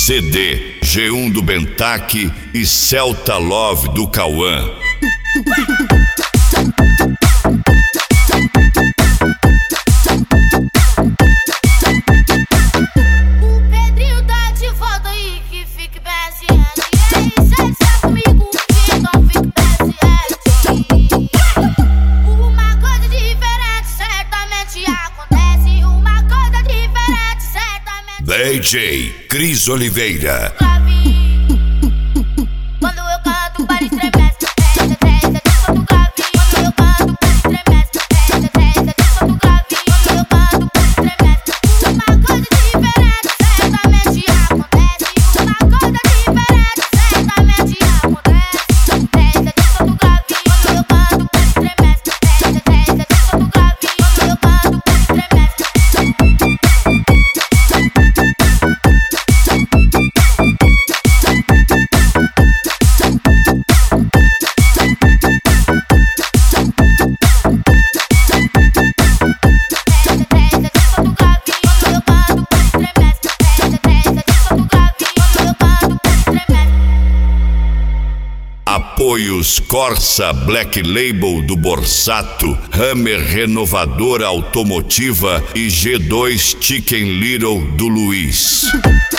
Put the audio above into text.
CD G1 do Bentac e Celta Love do Cauã. DJ Cris Oliveira. Quando eu canto, o bar estremece. Desce todo grave. Quando eu canto, o bar estremece. Desce todo grave. Quando eu canto, o bar estremece. Uma coisa diferente certamente acontece. Uma coisa diferente certamente acontece. Desce todo grave. Quando eu canto, o bar estremece. Desce todo grave. Quando eu canto, o bar estremece. Apoios Corsa Black Label do Borsato, Hammer Renovadora Automotiva e G2 Chicken Little do Luiz.